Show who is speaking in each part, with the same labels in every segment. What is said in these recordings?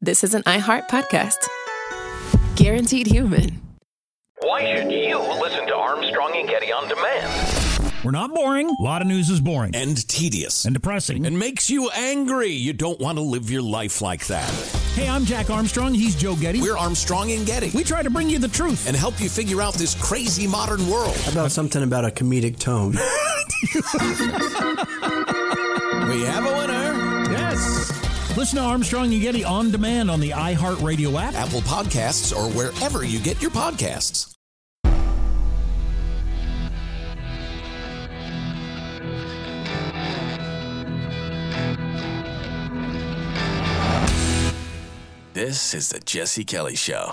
Speaker 1: this is an iHeart podcast. Guaranteed human.
Speaker 2: Why should you listen to Armstrong and Getty on demand?
Speaker 3: We're not boring. A lot of news is boring.
Speaker 4: And tedious.
Speaker 3: And depressing.
Speaker 4: And makes you angry. You don't want to live your life like that.
Speaker 3: Hey, I'm Jack Armstrong. He's Joe Getty.
Speaker 4: We're Armstrong and Getty.
Speaker 3: We try to bring you the truth.
Speaker 4: And help you figure out this crazy modern world.
Speaker 5: How about something about a comedic tone?
Speaker 4: We have a winner.
Speaker 3: Yes. Listen to Armstrong and Getty on demand on the iHeartRadio app,
Speaker 4: Apple Podcasts, or wherever you get your podcasts. This is the Jesse Kelly Show.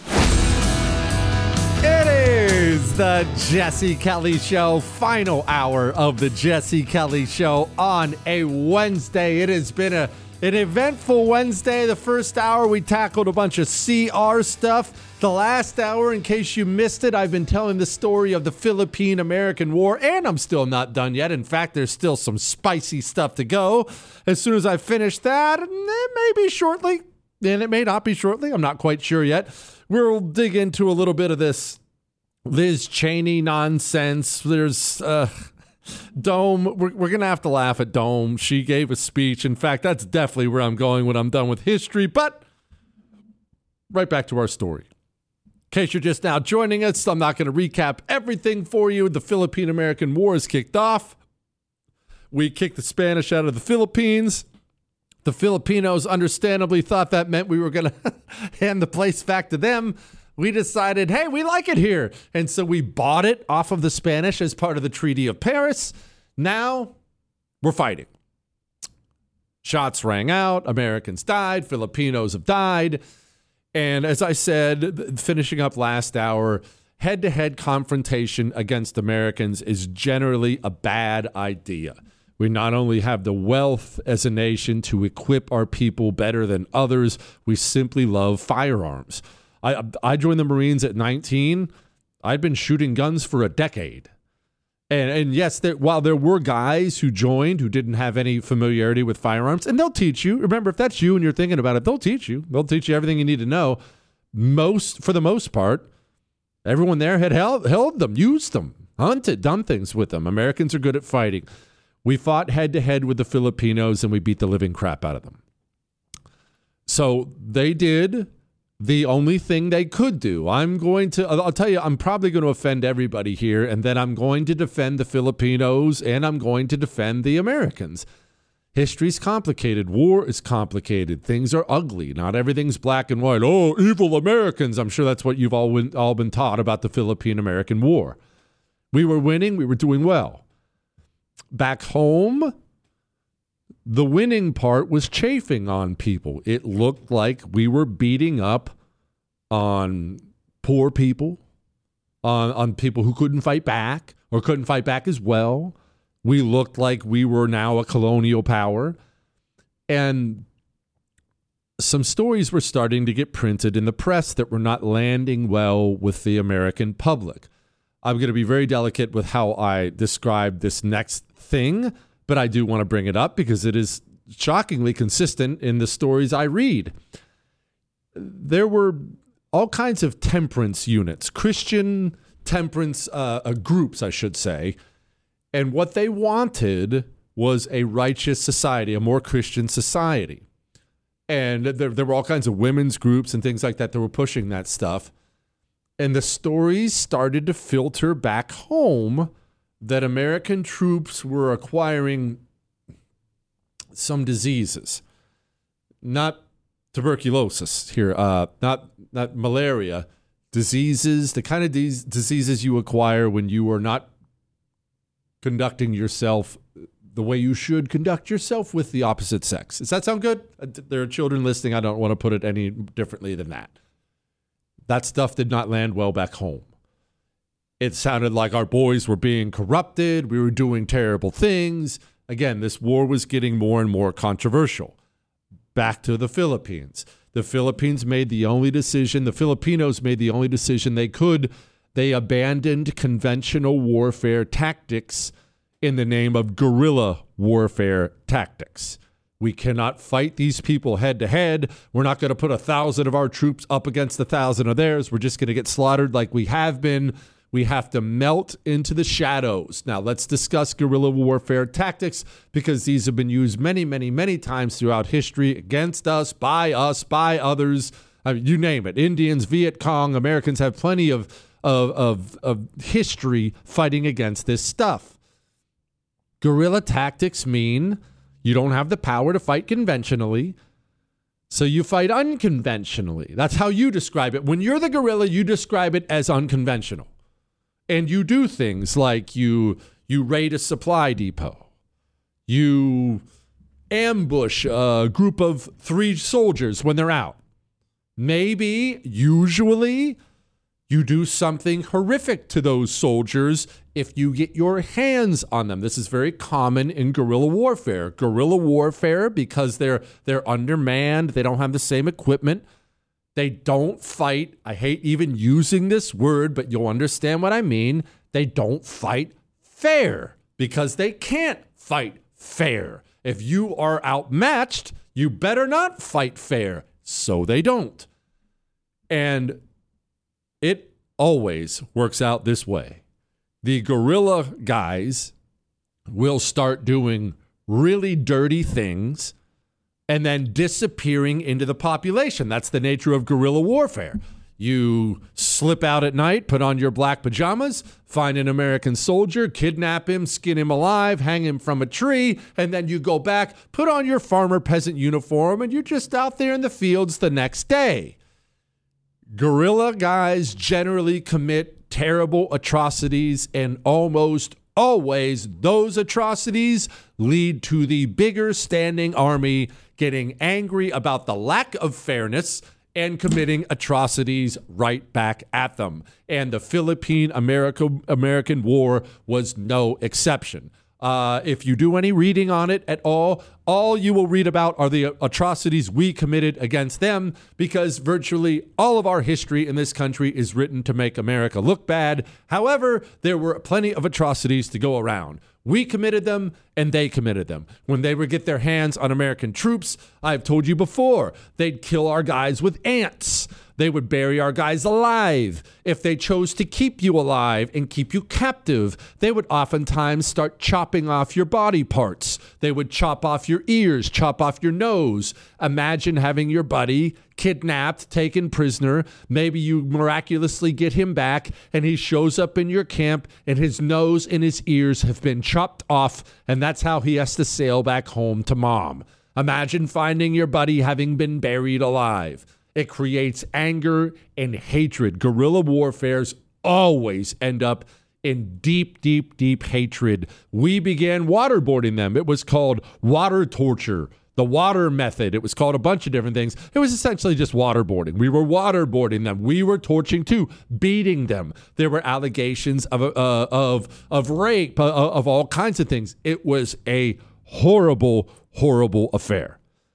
Speaker 6: It is the Jesse Kelly Show, final hour of the Jesse Kelly Show on a Wednesday. It has been an eventful Wednesday. The first hour, we tackled a bunch of CR stuff. The last hour, in case you missed it, I've been telling the story of the Philippine-American War, and I'm still not done yet. In fact, there's still some spicy stuff to go. As soon as I finish that, maybe shortly, and it may not be shortly, I'm not quite sure yet, we'll dig into a little bit of this Liz Cheney nonsense. There's Dome. We're going to have to laugh at Dome. She gave a speech. In fact, that's definitely where I'm going when I'm done with history. But right back to our story. In case you're just now joining us, I'm not going to recap everything for you. The Philippine-American War is kicked off. We kicked the Spanish out of the Philippines. The Filipinos understandably thought that meant we were going to hand the place back to them. We decided, hey, we like it here. And so we bought it off of the Spanish as part of the Treaty of Paris. Now we're fighting. Shots rang out. Americans died. Filipinos have died. And as I said, finishing up last hour, head-to-head confrontation against Americans is generally a bad idea. We not only have the wealth as a nation to equip our people better than others, we simply love firearms. I joined the Marines at 19. I'd been shooting guns for a decade. And yes, while there were guys who joined who didn't have any familiarity with firearms, and they'll teach you. Remember, if that's you and you're thinking about it, they'll teach you. They'll teach you everything you need to know. For the most part, everyone there had held them, used them, hunted, done things with them. Americans are good at fighting. We fought head-to-head with the Filipinos, and we beat the living crap out of them. So they did the only thing they could do. I'll tell you, I'm probably going to offend everybody here, and then I'm going to defend the Filipinos, and I'm going to defend the Americans. History's complicated. War is complicated. Things are ugly. Not everything's black and white. Oh, evil Americans. I'm sure that's what you've all been taught about the Philippine-American War. We were winning. We were doing well. Back home, the winning part was chafing on people. It looked like we were beating up on poor people, on people who couldn't fight back or couldn't fight back as well. We looked like we were now a colonial power. And some stories were starting to get printed in the press that were not landing well with the American public. I'm going to be very delicate with how I describe this next thing, but I do want to bring it up because it is shockingly consistent in the stories I read. There were all kinds of temperance units, Christian temperance groups, I should say, and what they wanted was a righteous society, a more Christian society. And there were all kinds of women's groups and things like that that were pushing that stuff. And the stories started to filter back home that American troops were acquiring some diseases, not tuberculosis here, not malaria, diseases, the kind of diseases you acquire when you are not conducting yourself the way you should conduct yourself with the opposite sex. Does that sound good? There are children listening. I don't want to put it any differently than that. That stuff did not land well back home. It sounded like our boys were being corrupted. We were doing terrible things. Again, this war was getting more and more controversial. Back to the Philippines. The Philippines made the only decision. The Filipinos made the only decision they could. They abandoned conventional warfare tactics in the name of guerrilla warfare tactics. We cannot fight these people head to head. We're not going to put 1,000 of our troops up against 1,000 of theirs. We're just going to get slaughtered like we have been. We have to melt into the shadows. Now, let's discuss guerrilla warfare tactics, because these have been used many, many, many times throughout history against us, by others. I mean, you name it. Indians, Viet Cong, Americans have plenty of history fighting against this stuff. Guerrilla tactics mean you don't have the power to fight conventionally, so you fight unconventionally. That's how you describe it. When you're the guerrilla, you describe it as unconventional. And you do things like you raid a supply depot. You ambush a group of 3 soldiers when they're out. Maybe, usually, you do something horrific to those soldiers if you get your hands on them. This is very common in guerrilla warfare. Guerrilla warfare, because they're undermanned, they don't have the same equipment, they don't fight. I hate even using this word, but you'll understand what I mean. They don't fight fair, because they can't fight fair. If you are outmatched, you better not fight fair. So they don't. And it always works out this way. The guerrilla guys will start doing really dirty things and then disappearing into the population. That's the nature of guerrilla warfare. You slip out at night, put on your black pajamas, find an American soldier, kidnap him, skin him alive, hang him from a tree, and then you go back, put on your farmer peasant uniform, and you're just out there in the fields the next day. Guerrilla guys generally commit terrible atrocities, and almost always those atrocities lead to the bigger standing army getting angry about the lack of fairness and committing atrocities right back at them. And the Philippine-American War was no exception. If you do any reading on it at all you will read about are the atrocities we committed against them, because virtually all of our history in this country is written to make America look bad. However, there were plenty of atrocities to go around. We committed them, and they committed them. When they would get their hands on American troops, I've told you before, they'd kill our guys with ants. They would bury our guys alive. If they chose to keep you alive and keep you captive, they would oftentimes start chopping off your body parts. They would chop off your ears, chop off your nose. Imagine having your buddy kidnapped, taken prisoner. Maybe you miraculously get him back, and he shows up in your camp, and his nose and his ears have been chopped off, and that's how he has to sail back home to mom. Imagine finding your buddy having been buried alive. It creates anger and hatred. Guerrilla warfares always end up in deep, deep, deep hatred. We began waterboarding them. It was called water torture, the water method. It was called a bunch of different things. It was essentially just waterboarding. We were waterboarding them. We were torching too, beating them. There were allegations of rape, of all kinds of things. It was a horrible, horrible affair.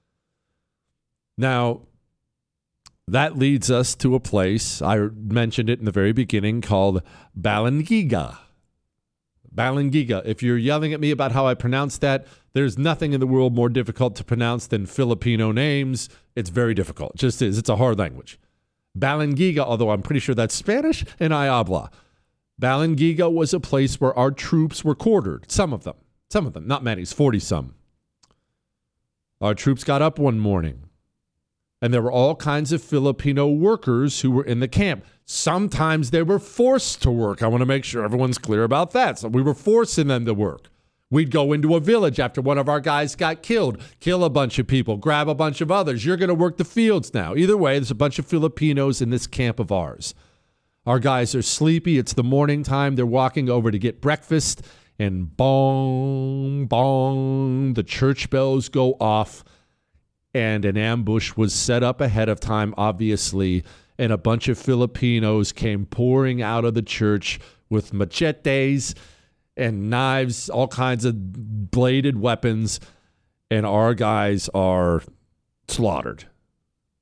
Speaker 6: Now, that leads us to a place, I mentioned it in the very beginning, called Balangiga. Balangiga. If you're yelling at me about how I pronounce that, there's nothing in the world more difficult to pronounce than Filipino names. It's very difficult. It just is. It's a hard language. Balangiga, although I'm pretty sure that's Spanish, and I habla. Balangiga was a place where our troops were quartered. Some of them, not many, 40-some. Our troops got up one morning, and there were all kinds of Filipino workers who were in the camp. Sometimes they were forced to work. I want to make sure everyone's clear about that. So we were forcing them to work. We'd go into a village after one of our guys got killed, kill a bunch of people, grab a bunch of others. You're going to work the fields now. Either way, there's a bunch of Filipinos in this camp of ours. Our guys are sleepy. It's the morning time. They're walking over to get breakfast, and bong, bong, the church bells go off. And an ambush was set up ahead of time, obviously, and a bunch of Filipinos came pouring out of the church with machetes and knives, all kinds of bladed weapons, and our guys are slaughtered.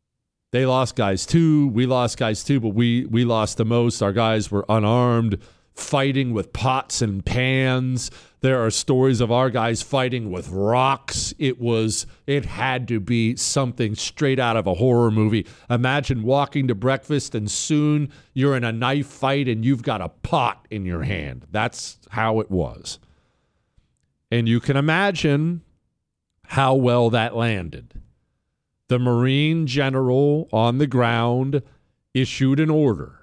Speaker 6: They lost guys too, we lost guys too, but we lost the most. Our guys were unarmed, fighting with pots and pans. There are stories of our guys fighting with rocks. It had to be something straight out of a horror movie. Imagine walking to breakfast and soon you're in a knife fight and you've got a pot in your hand. That's how it was. And you can imagine how well that landed. The Marine general on the ground issued an order.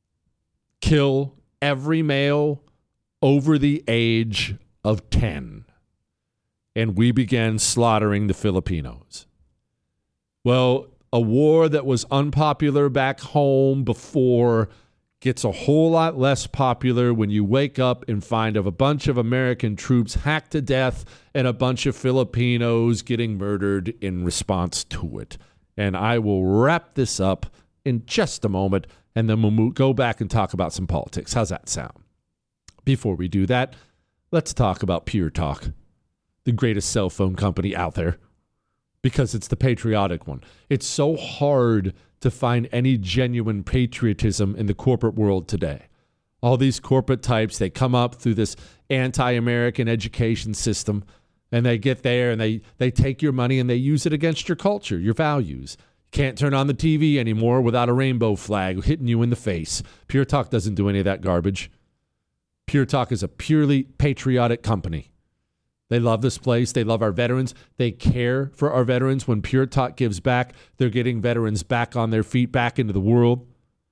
Speaker 6: Kill every male over the age of 10. And we began slaughtering the Filipinos. Well, a war that was unpopular back home before gets a whole lot less popular when you wake up and find of a bunch of American troops hacked to death and a bunch of Filipinos getting murdered in response to it. And I will wrap this up in just a moment, and then we'll go back and talk about some politics. How's that sound? Before we do that, let's talk about Pure Talk, the greatest cell phone company out there, because it's the patriotic one. It's so hard to find any genuine patriotism in the corporate world today. All these corporate types, they come up through this anti-American education system, and they get there and they take your money and they use it against your culture, your values. Can't turn on the TV anymore without a rainbow flag hitting you in the face. Pure Talk doesn't do any of that garbage. Pure Talk is a purely patriotic company. They love this place. They love our veterans. They care for our veterans. When Pure Talk gives back, they're getting veterans back on their feet, back into the world.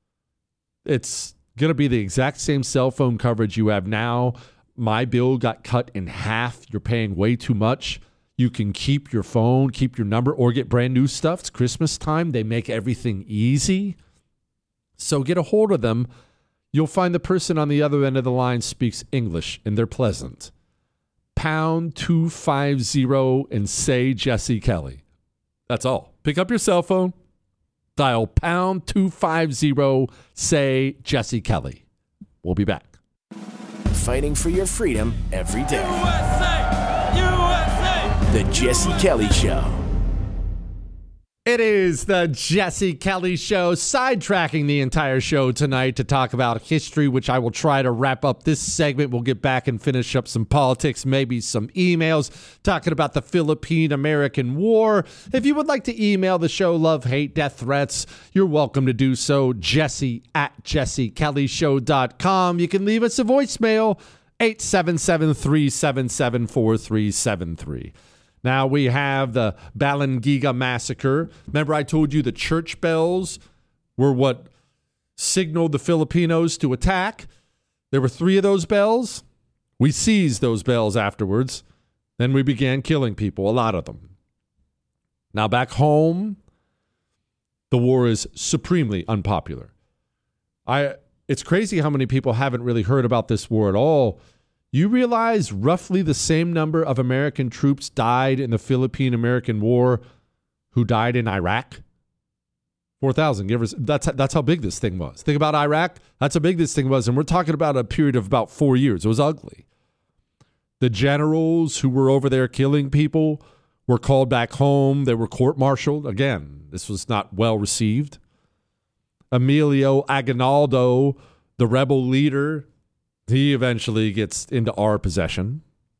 Speaker 6: It's going to be the exact same cell phone coverage you have now. My bill got cut in half. You're paying way too much. You can keep your phone, keep your number, or get brand new stuff. It's Christmas time. They make everything easy. So get a hold of them. You'll find the person on the other end of the line speaks English, and they're pleasant. Pound 250 and say Jesse Kelly. That's all. Pick up your cell phone, dial pound 250, say Jesse Kelly. We'll be back.
Speaker 7: Fighting for your freedom every day.
Speaker 2: USA! USA!
Speaker 7: The Jesse Kelly Show.
Speaker 6: It is the Jesse Kelly Show, sidetracking the entire show tonight to talk about history, which I will try to wrap up this segment. We'll get back and finish up some politics, maybe some emails, talking about the Philippine-American War. If you would like to email the show, love, hate, death threats, you're welcome to do so. Jesse@jessekellyshow.com. You can leave us a voicemail, 877-377-4373. Now we have the Balangiga massacre. Remember I told you the church bells were what signaled the Filipinos to attack? There were 3 of those bells. We seized those bells afterwards. Then we began killing people, a lot of them. Now back home, the war is supremely unpopular. It's crazy how many people haven't really heard about this war at all. You realize roughly the same number of American troops died in the Philippine-American War who died in Iraq? 4,000. That's how big this thing was. Think about Iraq. That's how big this thing was. And we're talking about a period of about 4 years. It was ugly. The generals who were over there killing people were called back home. They were court-martialed. Again, this was not well received. Emilio Aguinaldo, the rebel leader, he eventually gets into our possession.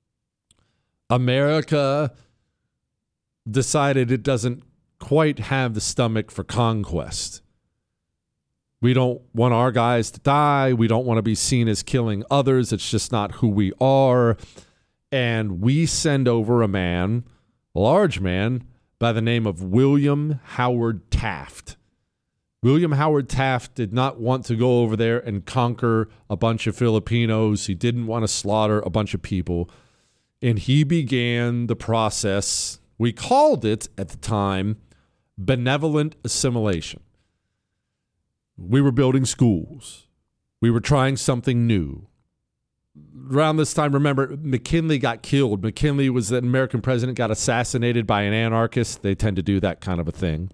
Speaker 6: America decided it doesn't quite have the stomach for conquest. We don't want our guys to die. We don't want to be seen as killing others. It's just not who we are. And we send over a man, a large man, by the name of William Howard Taft. William Howard Taft did not want to go over there and conquer a bunch of Filipinos. He didn't want to slaughter a bunch of people. And he began the process. We called it, at the time, benevolent assimilation. We were building schools. We were trying something new. Around this time, remember, McKinley got killed. McKinley was the American president, got assassinated by an anarchist. They tend to do that kind of a thing.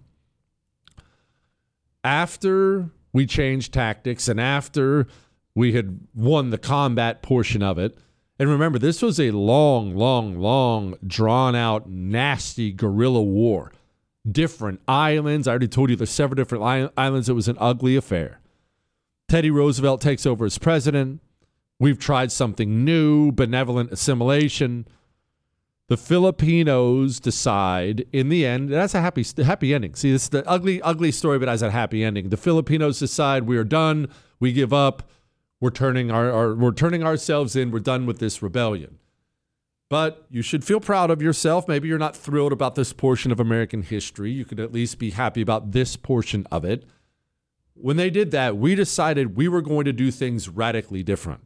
Speaker 6: After we changed tactics and after we had won the combat portion of it, and remember, this was a long, drawn-out, nasty guerrilla war. Different islands. I already told you there's several different islands. It was an ugly affair. Teddy Roosevelt takes over as president. We've tried something new, benevolent assimilation. The Filipinos decide, in the end, that's a happy ending. See, this is the ugly story, but has a happy ending. The Filipinos decide we are done. We give up. We're turning ourselves in. We're done with this rebellion. But you should feel proud of yourself. Maybe you're not thrilled about this portion of American history. You could at least be happy about this portion of it. When they did that, we decided we were going to do things radically different.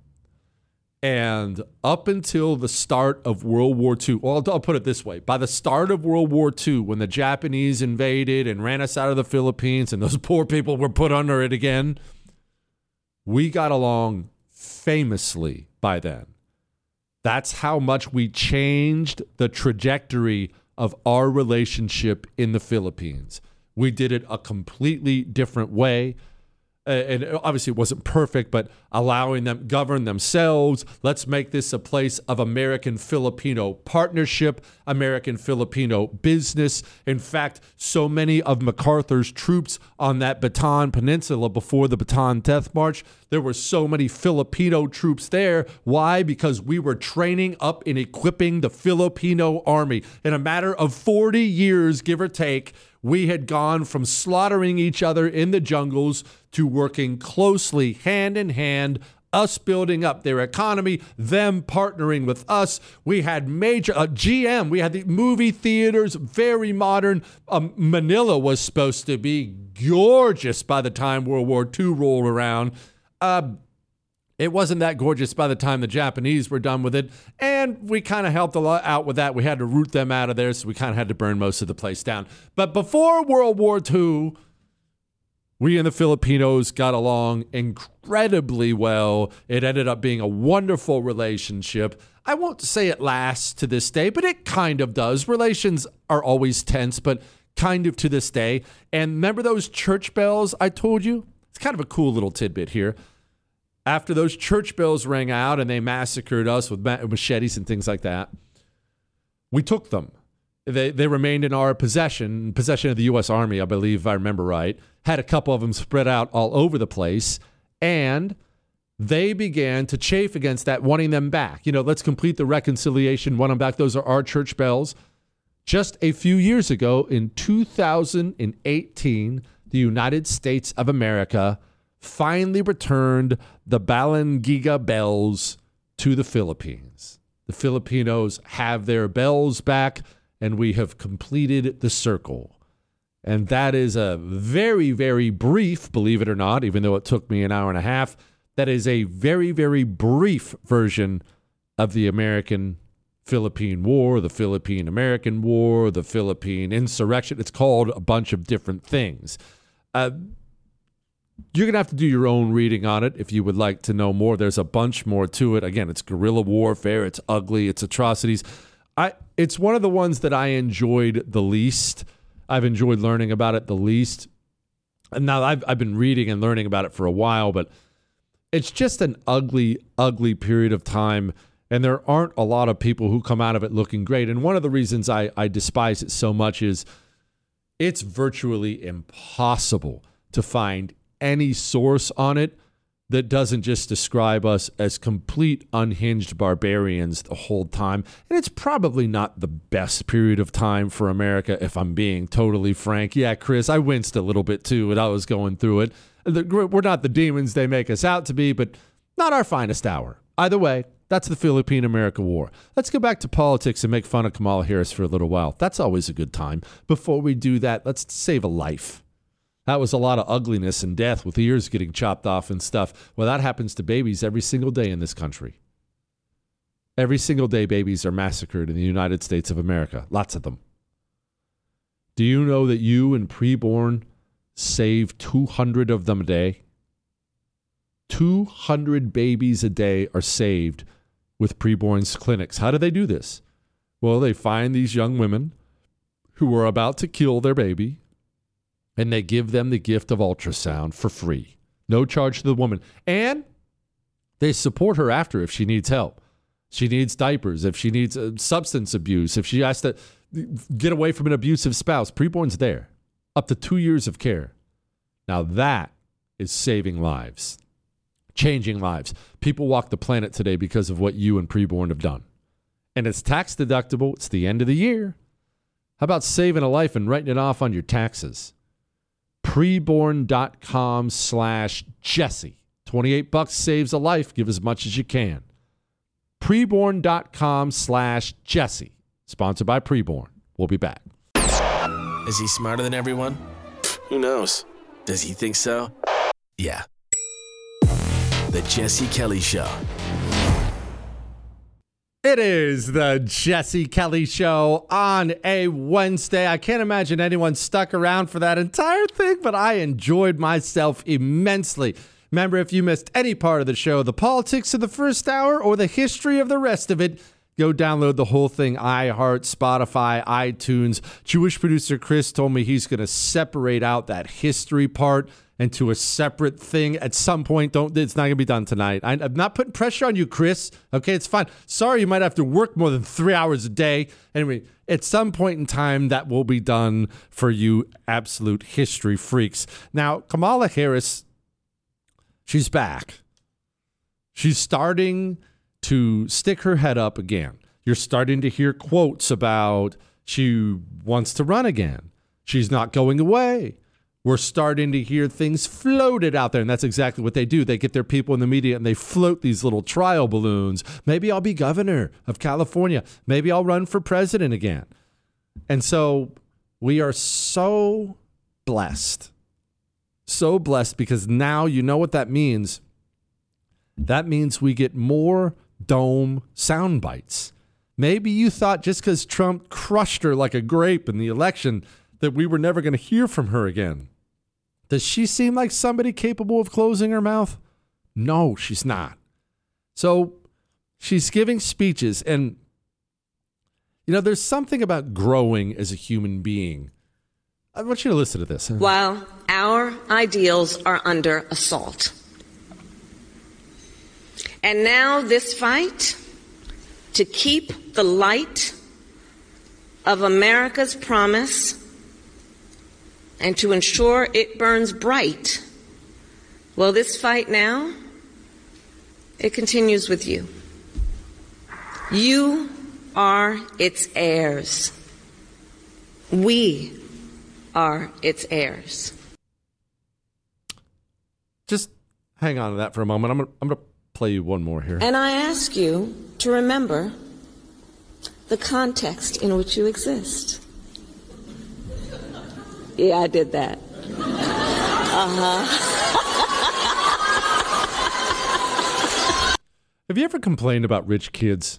Speaker 6: And up until the start of World War II, well, I'll put it this way. By the start of World War II, when the Japanese invaded and ran us out of the Philippines and those poor people were put under it again, we got along famously by then. That's how much we changed the trajectory of our relationship in the Philippines. We did it a completely different way. And obviously it wasn't perfect, but allowing them govern themselves. Let's make this a place of American-Filipino partnership, American-Filipino business. In fact, so many of MacArthur's troops on that Bataan Peninsula before the Bataan Death March, there were so many Filipino troops there. Why? Because we were training up and equipping the Filipino army. In a matter of 40 years, give or take, we had gone from slaughtering each other in the jungles to working closely, hand in hand, us building up their economy, them partnering with us. We had major GM. We had the movie theaters, very modern. Manila was supposed to be gorgeous by the time World War II rolled around. It wasn't that gorgeous by the time the Japanese were done with it, and we kind of helped a lot out with that. We had to root them out of there, so we kind of had to burn most of the place down. But before World War II, we and the Filipinos got along incredibly well. It ended up being a wonderful relationship. I won't say it lasts to this day, but it kind of does. Relations are always tense, but kind of to this day. And remember those church bells I told you? It's kind of a cool little tidbit here. After those church bells rang out and they massacred us with machetes and things like that, we took them. They remained in our possession of the U.S. Army, I believe, if I remember right. Had a couple of them spread out all over the place, and they began to chafe against that, wanting them back. You know, let's complete the reconciliation, want them back. Those are our church bells. Just a few years ago, in 2018, the United States of America finally returned the Balangiga bells to the Philippines. The Filipinos have their bells back, and we have completed the circle. And that is a very, very brief, believe it or not, even though it took me an hour and a half, that is a very, very brief version of the American-Philippine War, the Philippine-American War, the Philippine insurrection. It's called a bunch of different things. You're going to have to do your own reading on it if you would like to know more. There's a bunch more to it. Again, it's guerrilla warfare. It's ugly. It's atrocities. It's one of the ones that I enjoyed the least. I've enjoyed learning about it the least. And now I've been reading and learning about it for a while, but it's just an ugly, ugly period of time. And there aren't a lot of people who come out of it looking great. And one of the reasons I despise it so much is it's virtually impossible to find any source on it that doesn't just describe us as complete unhinged barbarians the whole time. And it's probably not the best period of time for America, if I'm being totally frank. Yeah, Chris, I winced a little bit too when I was going through it. We're not the demons they make us out to be, but not our finest hour. Either way, that's the Philippine-America War. Let's go back to politics and make fun of Kamala Harris for a little while. That's always a good time. Before we do that, let's save a life. That was a lot of ugliness and death with ears getting chopped off and stuff. Well, that happens to babies every single day in this country. Every single day babies are massacred in the United States of America. Lots of them. Do you know that you and preborn save 200 of them a day? 200 babies a day are saved with preborn clinics. How do they do this? Well, they find these young women who are about to kill their baby, and they give them the gift of ultrasound for free. No charge to the woman. And they support her after if she needs help. She needs diapers, if she needs substance abuse, if she has to get away from an abusive spouse. Preborn's there. Up to 2 years of care. Now that is saving lives. changing lives. People walk the planet today because of what you and Preborn have done. And it's tax deductible. It's the end of the year. How about saving a life and writing it off on your taxes? Preborn.com/Jesse. $28 saves a life. Give as much as you can. Preborn.com/Jesse. Sponsored by Preborn. We'll be back.
Speaker 7: Is he smarter than everyone? Who knows? Does he think so? Yeah. The Jesse Kelly Show.
Speaker 6: It is the Jesse Kelly Show on a Wednesday. I can't imagine anyone stuck around for that entire thing, but I enjoyed myself immensely. Remember, if you missed any part of the show, the politics of the first hour or the history of the rest of it, go download the whole thing, iHeart, Spotify, iTunes. Jewish producer Chris told me he's going to separate out that history part into a separate thing at some point. It's not going to be done tonight. I'm not putting pressure on you, Chris. Okay, it's fine. Sorry, you might have to work more than 3 hours a day. Anyway, at some point in time, that will be done for you absolute history freaks. Now, Kamala Harris, she's back. She's starting to stick her head up again. You're starting to hear quotes about she wants to run again. She's not going away. We're starting to hear things floated out there, and that's exactly what they do. They get their people in the media, and they float these little trial balloons. Maybe I'll be governor of California. Maybe I'll run for president again. And so we are so blessed because now you know what that means. That means we get more dome sound bites. Maybe you thought just because Trump crushed her like a grape in the election that we were never going to hear from her again. Does she seem like somebody capable of closing her mouth? No, she's not. So she's giving speeches, and there's something about growing as a human being. I want you to listen to this.
Speaker 8: While our ideals are under assault. And now this fight to keep the light of America's promise and to ensure it burns bright, well, this fight now, it continues with you. You are its heirs. We are its heirs.
Speaker 6: Just hang on to that for a moment. I'm going to play you one more here.
Speaker 8: And I ask you to remember the context in which you exist. Yeah, I did that.
Speaker 6: Have you ever complained about rich kids?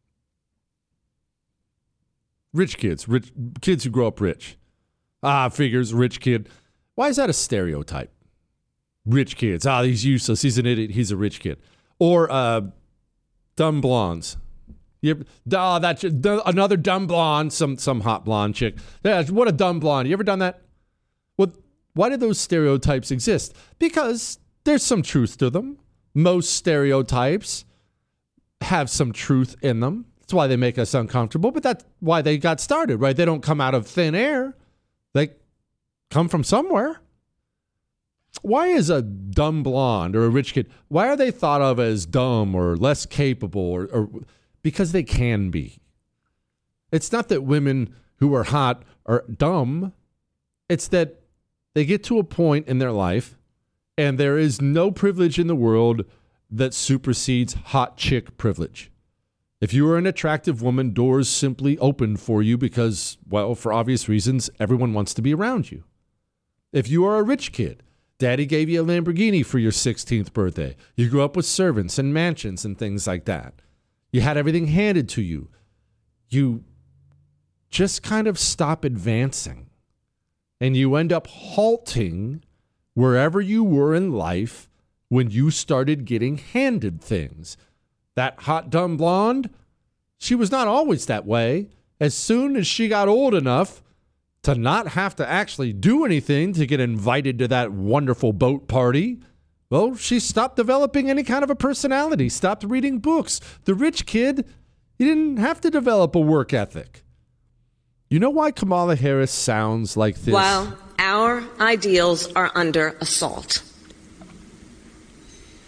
Speaker 6: Rich kids who grow up rich. Figures, rich kid. Why is that a stereotype? Rich kids. He's useless. He's an idiot. He's a rich kid. Or dumb blondes. That's another dumb blonde, some hot blonde chick. Yeah, what a dumb blonde. You ever done that? Well, why do those stereotypes exist? Because there's some truth to them. Most stereotypes have some truth in them. That's why they make us uncomfortable, but that's why they got started, right? They don't come out of thin air. They come from somewhere. Why is a dumb blonde or a rich kid, why are they thought of as dumb or less capable or because they can be? It's not that women who are hot are dumb. It's that they get to a point in their life and there is no privilege in the world that supersedes hot chick privilege. If you are an attractive woman, doors simply open for you because, well, for obvious reasons, everyone wants to be around you. If you are a rich kid, daddy gave you a Lamborghini for your 16th birthday. You grew up with servants and mansions and things like that. You had everything handed to you. You just kind of stop advancing. And you end up halting wherever you were in life when you started getting handed things. That hot, dumb blonde, she was not always that way. As soon as she got old enough to not have to actually do anything to get invited to that wonderful boat party, well, she stopped developing any kind of a personality, stopped reading books. The rich kid, he didn't have to develop a work ethic. You know why Kamala Harris sounds like this?
Speaker 8: While our ideals are under assault.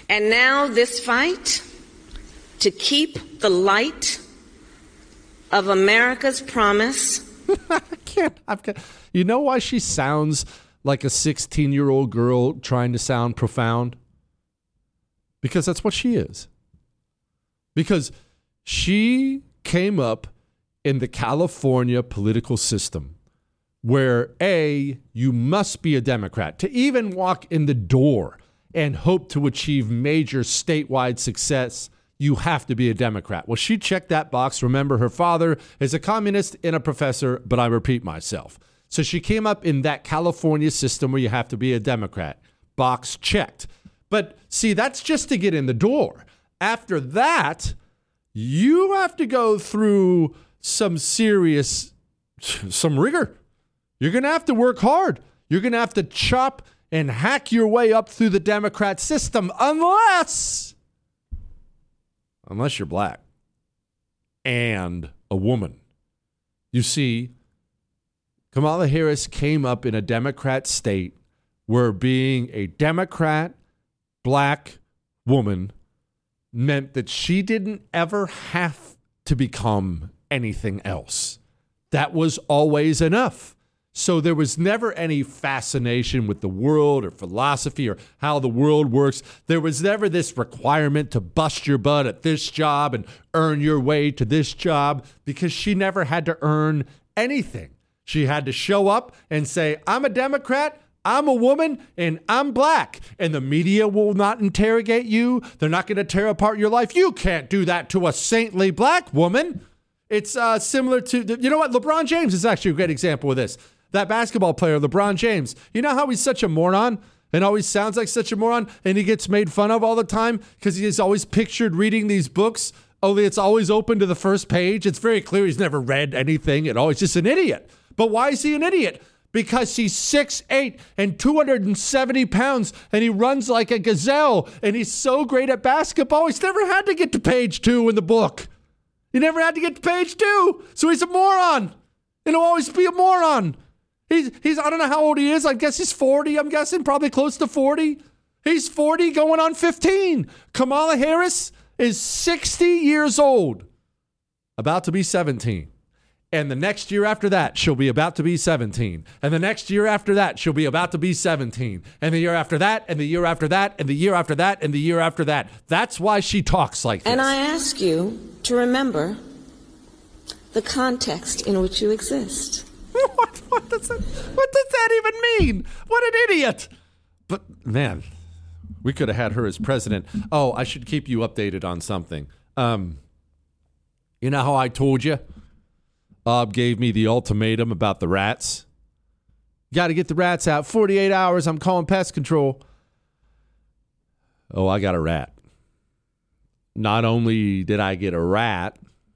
Speaker 8: And now this fight to keep the light of America's promise.
Speaker 6: I can't. You know why she sounds like a 16-year-old girl trying to sound profound? Because that's what she is. Because she came up in the California political system where, A, you must be a Democrat. To even walk in the door and hope to achieve major statewide success, you have to be a Democrat. Well, she checked that box. Remember, her father is a communist and a professor, but I repeat myself. So she came up in that California system where you have to be a Democrat. Box checked. But see, that's just to get in the door. After that, you have to go through some rigor. You're going to have to work hard. You're going to have to chop and hack your way up through the Democrat system unless you're black and a woman. You see, Kamala Harris came up in a Democrat state where being a Democrat black woman meant that she didn't ever have to become anything else. That was always enough. So there was never any fascination with the world or philosophy or how the world works. There was never this requirement to bust your butt at this job and earn your way to this job, because she never had to earn anything. She had to show up and say, I'm a Democrat, I'm a woman, and I'm black. And the media will not interrogate you. They're not going to tear apart your life. You can't do that to a saintly black woman. It's similar to, you know what? LeBron James is actually a great example of this. That basketball player, LeBron James, you know how he's such a moron and always sounds like such a moron, and he gets made fun of all the time because he's always pictured reading these books, only it's always open to the first page. It's very clear he's never read anything at all. He's just an idiot. But why is he an idiot? Because he's 6'8" and 270 pounds, and he runs like a gazelle, and he's so great at basketball, he's never had to get to page 2 in the book. He never had to get to page 2, so he's a moron, and he'll always be a moron. He's I don't know how old he is. I guess he's 40. I'm guessing probably close to 40. He's 40 going on 15. Kamala Harris is 60 years old, about to be 17. And the next year after that, she'll be about to be 17. And the next year after that, she'll be about to be 17. And the year after that, and the year after that, and the year after that, and the year after that. That's why she talks like this.
Speaker 8: And I ask you to remember the context in which you exist.
Speaker 6: What does that even mean? What an idiot. But, man, we could have had her as president. Oh, I should keep you updated on something. You know how I told you? Bob gave me the ultimatum about the rats. Got to get the rats out. 48 hours, I'm calling pest control. Oh, I got a rat. Not only did I get a rat,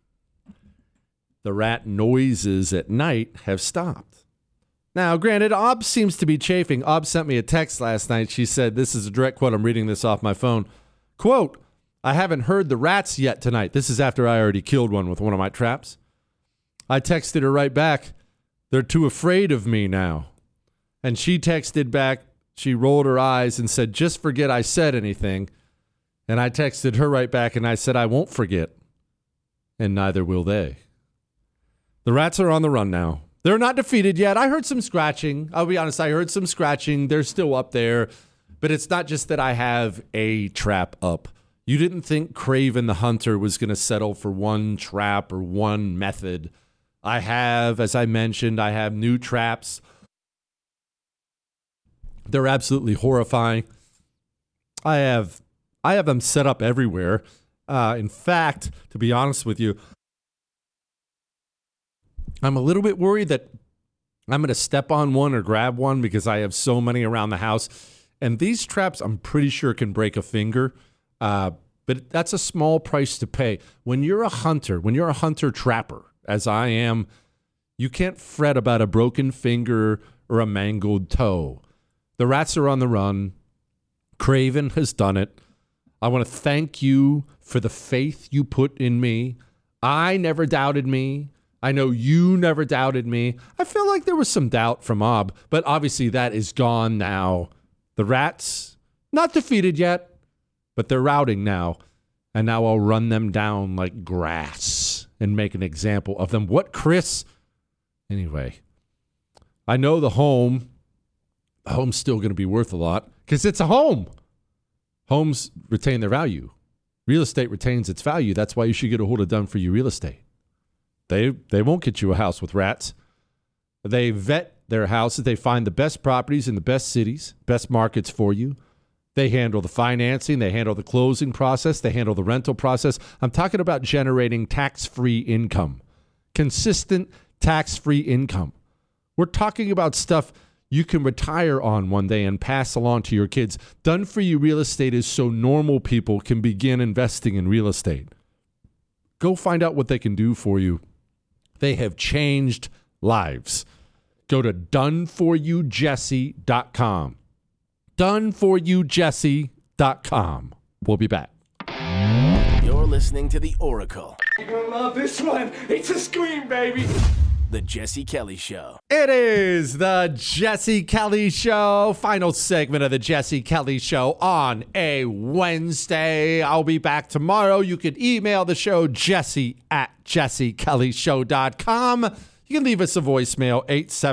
Speaker 6: the rat noises at night have stopped. Now, granted, Ob seems to be chafing. Ob sent me a text last night. She said, this is a direct quote. I'm reading this off my phone. Quote, I haven't heard the rats yet tonight. This is after I already killed one with one of my traps. I texted her right back, they're too afraid of me now. And she texted back, she rolled her eyes and said, just forget I said anything. And I texted her right back and I said, I won't forget. And neither will they. The rats are on the run now. They're not defeated yet. I heard some scratching. I'll be honest, I heard some scratching. They're still up there. But it's not just that I have a trap up. You didn't think Craven the Hunter was going to settle for one trap or one method. I have, as I mentioned, I have new traps. They're absolutely horrifying. I have them set up everywhere. In fact, to be honest with you, I'm a little bit worried that I'm going to step on one or grab one because I have so many around the house. And these traps, I'm pretty sure, can break a finger. But that's a small price to pay. When you're a hunter-trapper, as I am, you can't fret about a broken finger or a mangled toe. The rats are on the run. Craven has done it. I want to thank you for the faith you put in me. I never doubted me. I know you never doubted me. I feel like there was some doubt from Ob, but obviously that is gone now. The rats, not defeated yet, but they're routing now, and now I'll run them down like grass and make an example of them. What, Chris? Anyway, I know the home's still going to be worth a lot because it's a home. Homes retain their value. Real estate retains its value. That's why you should get a hold of Done For You Real Estate. They won't get you a house with rats. They vet their houses. They find the best properties in the best cities, best markets for you. They handle the financing. They handle the closing process. They handle the rental process. I'm talking about generating tax-free income, consistent tax-free income. We're talking about stuff you can retire on one day and pass along to your kids. Done For You Real Estate is so normal people can begin investing in real estate. Go find out what they can do for you. They have changed lives. Go to doneforyoujesse.com. doneforyoujesse.com. We'll be back.
Speaker 7: You're listening to The Oracle.
Speaker 9: You're gonna love this one. It's a scream, baby.
Speaker 7: The Jesse Kelly Show.
Speaker 6: It is the Jesse Kelly Show. Final segment of the Jesse Kelly Show on a Wednesday. I'll be back tomorrow. You can email the show, jesse@jessekellyshow.com. You can leave us a voicemail,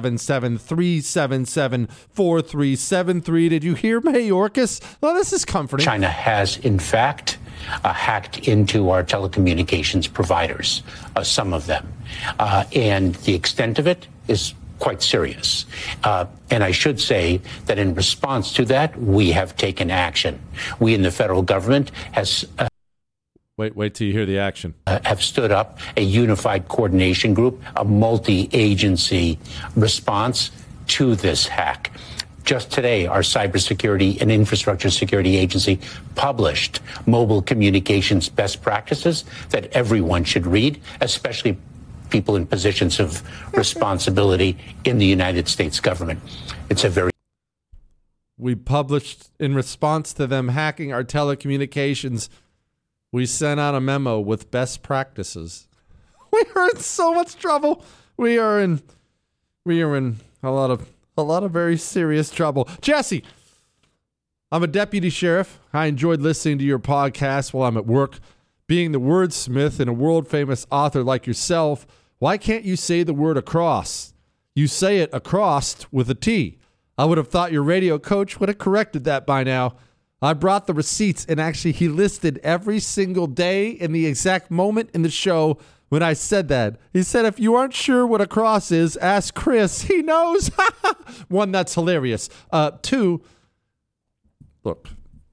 Speaker 6: 877-377-4373. Did you hear Mayorkas? Well, this is comforting.
Speaker 10: China has, in fact, hacked into our telecommunications providers, some of them. And the extent of it is quite serious. And I should say that in response to that, we have taken action. We in the federal government has...
Speaker 6: Wait till you hear the action.
Speaker 10: Have stood up a unified coordination group, a multi-agency response to this hack. Just today, our Cybersecurity and Infrastructure Security Agency published mobile communications best practices that everyone should read, especially people in positions of responsibility in the United States government. It's a very...
Speaker 6: We published, in response to them hacking our telecommunications, we sent out a memo with best practices. We are in so much trouble. We are in a lot of very serious trouble. Jesse, I'm a deputy sheriff. I enjoyed listening to your podcast while I'm at work. Being the wordsmith and a world-famous author like yourself, why can't you say the word across? You say it across with a T. I would have thought your radio coach would have corrected that by now. I brought the receipts, and actually he listed every single day in the exact moment in the show when I said that. He said, if you aren't sure what a cross is, ask Chris. He knows. One, that's hilarious. Two, look,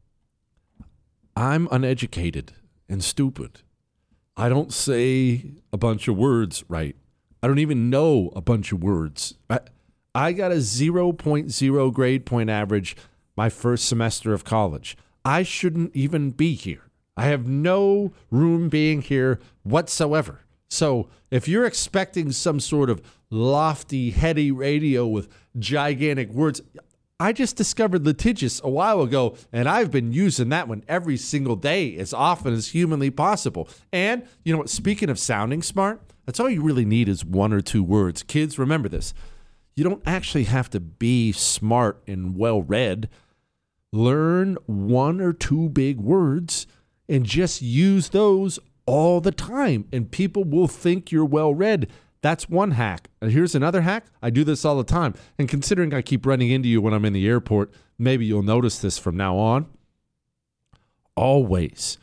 Speaker 6: I'm uneducated and stupid. I don't say a bunch of words right. I don't even know a bunch of words. I got a 0.0 grade point average my first semester of college. I shouldn't even be here. I have no room being here whatsoever. So if you're expecting some sort of lofty, heady radio with gigantic words, I just discovered litigious a while ago, and I've been using that one every single day as often as humanly possible. And, you know what, speaking of sounding smart, that's all you really need is one or two words. Kids, remember this. You don't actually have to be smart and well-read. Learn one or two big words and just use those all the time, and people will think you're well-read. That's one hack. And here's another hack. I do this all the time. And considering I keep running into you when I'm in the airport, maybe you'll notice this from now on. Always,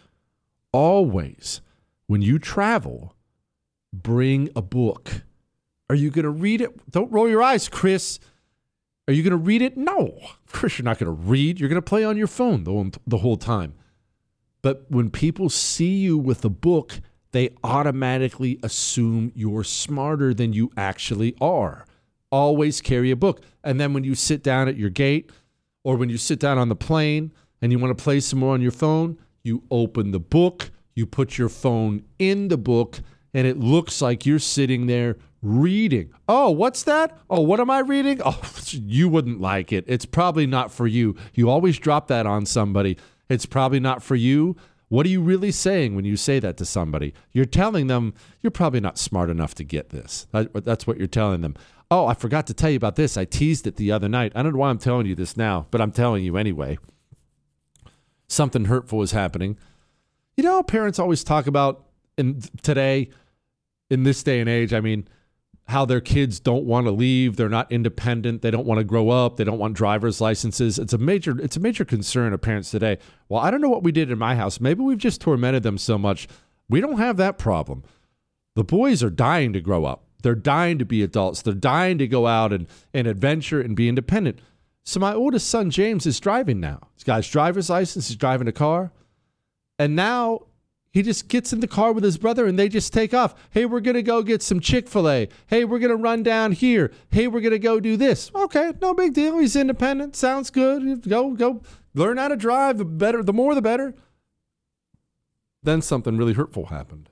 Speaker 6: when you travel, bring a book. Are you going to read it? Don't roll your eyes, Chris. Are you going to read it? No. Of course you're not going to read. You're going to play on your phone the whole time. But when people see you with a book, they automatically assume you're smarter than you actually are. Always carry a book. And then when you sit down at your gate or when you sit down on the plane and you want to play some more on your phone, you open the book, you put your phone in the book, and it looks like you're sitting there reading. Oh, what's that? Oh, what am I reading? Oh, you wouldn't like it. It's probably not for you. You always drop that on somebody. It's probably not for you. What are you really saying when you say that to somebody? You're telling them you're probably not smart enough to get this. That's what you're telling them. Oh, I forgot to tell you about this. I teased it the other night. I don't know why I'm telling you this now, but I'm telling you anyway. something hurtful is happening. You know, parents always talk about in this day and age, I mean, how their kids don't want to leave. They're not independent. They don't want to grow up. They don't want driver's licenses. It's a major concern of parents today. Well, I don't know what we did in my house. Maybe we've just tormented them so much. We don't have that problem. The boys are dying to grow up. They're dying to be adults. They're dying to go out and adventure and be independent. So my oldest son, James, is driving now. He's got his driver's license. He's driving a car. And now he just gets in the car with his brother and they just take off. Hey, we're going to go get some Chick-fil-A. Hey, we're going to run down here. Hey, we're going to go do this. Okay, no big deal. He's independent. Sounds good. Go learn how to drive. The more, the better. Then something really hurtful happened.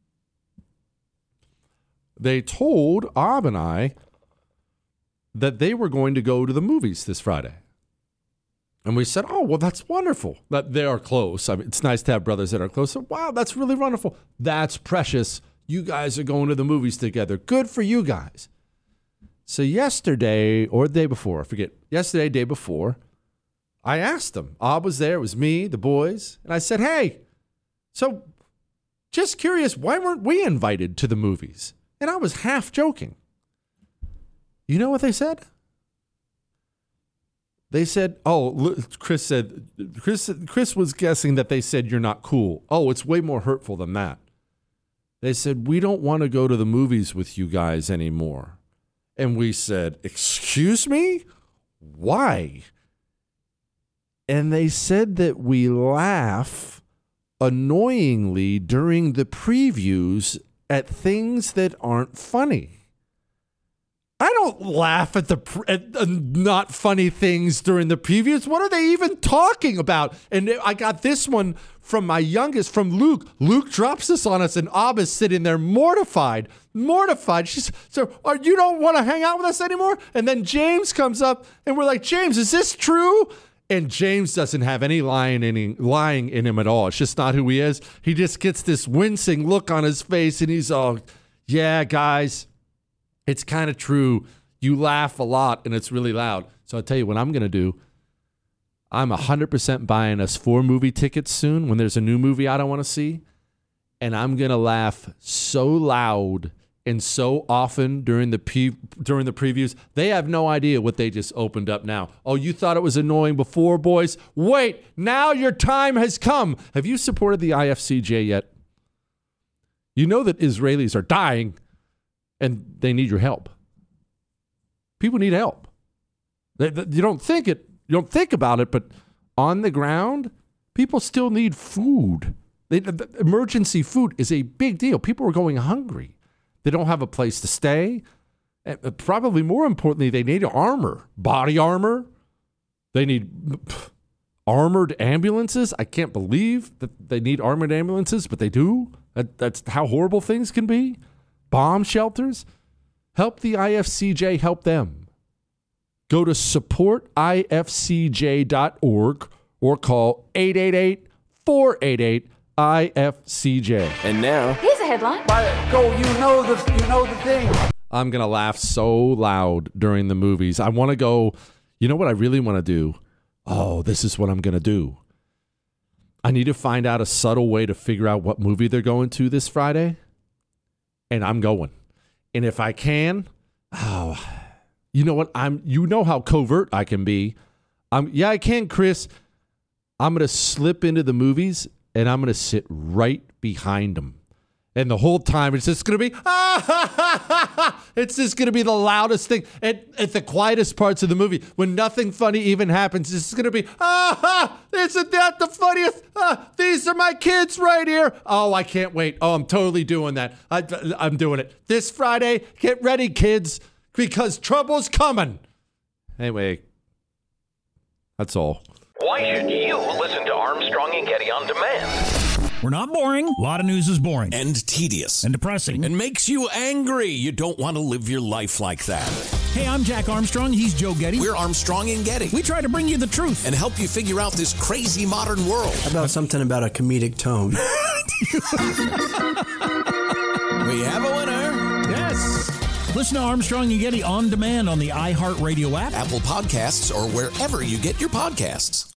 Speaker 6: They told Ab and I that they were going to go to the movies this Friday. And we said, oh, well, that's wonderful that they are close. I mean, it's nice to have brothers that are close. So, wow, that's really wonderful. That's precious. You guys are going to the movies together. Good for you guys. So yesterday or the day before, I forget, day before, I asked them. Ab was there. It was me, the boys. And I said, hey, so just curious, why weren't we invited to the movies? And I was half joking. You know what they said? They said, Chris was guessing that they said you're not cool. Oh, it's way more hurtful than that. They said, we don't want to go to the movies with you guys anymore. And we said, excuse me? Why? And they said that we laugh annoyingly during the previews at things that aren't funny. I don't laugh at not funny things during the previews. What are they even talking about? And I got this one from my youngest, from Luke. Luke drops this on us, and Ab is sitting there mortified. She's so, you don't want to hang out with us anymore? And then James comes up, and we're like, James, is this true? And James doesn't have any lying in him at all. It's just not who he is. He just gets this wincing look on his face, and he's all, yeah, guys. It's kind of true. You laugh a lot, and it's really loud. So I'll tell you what I'm going to do. I'm 100% buying us 4 movie tickets soon when there's a new movie I don't want to see. And I'm going to laugh so loud and so often during the previews. They have no idea what they just opened up now. Oh, you thought it was annoying before, boys? Wait, now your time has come. Have you supported the IFCJ yet? You know that Israelis are dying. And they need your help. People need help. You don't think about it, but on the ground, people still need food. Emergency food is a big deal. People are going hungry. They don't have a place to stay. And probably more importantly, they need armor, body armor. They need armored ambulances. I can't believe that they need armored ambulances, but they do. That's how horrible things can be. Bomb shelters. Help the IFCJ help them. Go to supportifcj.org or call 888-488-IFCJ.
Speaker 7: And now,
Speaker 11: here's a headline.
Speaker 9: Go, you know the thing.
Speaker 6: I'm going to laugh so loud during the movies. I want to go, you know what I really want to do? Oh, this is what I'm going to do. I need to find out a subtle way to figure out what movie they're going to this Friday. And I'm going. And if I can, you know what? You know how covert I can be. Yeah, I can, Chris. I'm going to slip into the movies and I'm going to sit right behind them. And the whole time it's just going to be, it's just going to be the loudest thing at the quietest parts of the movie. When nothing funny even happens, it's going to be, isn't that the funniest? These are my kids right here. Oh, I can't wait. Oh, I'm totally doing that. I'm doing it. This Friday, get ready, kids, because trouble's coming. Anyway, that's all.
Speaker 2: Why should you listen to Armstrong and Getty on demand?
Speaker 3: We're not boring. A lot of news is boring.
Speaker 4: And tedious.
Speaker 3: And depressing.
Speaker 4: And makes you angry. You don't want to live your life like that.
Speaker 3: Hey, I'm Jack Armstrong. He's Joe Getty.
Speaker 4: We're Armstrong and Getty.
Speaker 3: We try to bring you the truth.
Speaker 4: And help you figure out this crazy modern world.
Speaker 5: How about something about a comedic tone?
Speaker 4: We have a winner.
Speaker 3: Yes. Listen to Armstrong and Getty on demand on the iHeartRadio app,
Speaker 4: Apple Podcasts, or wherever you get your podcasts.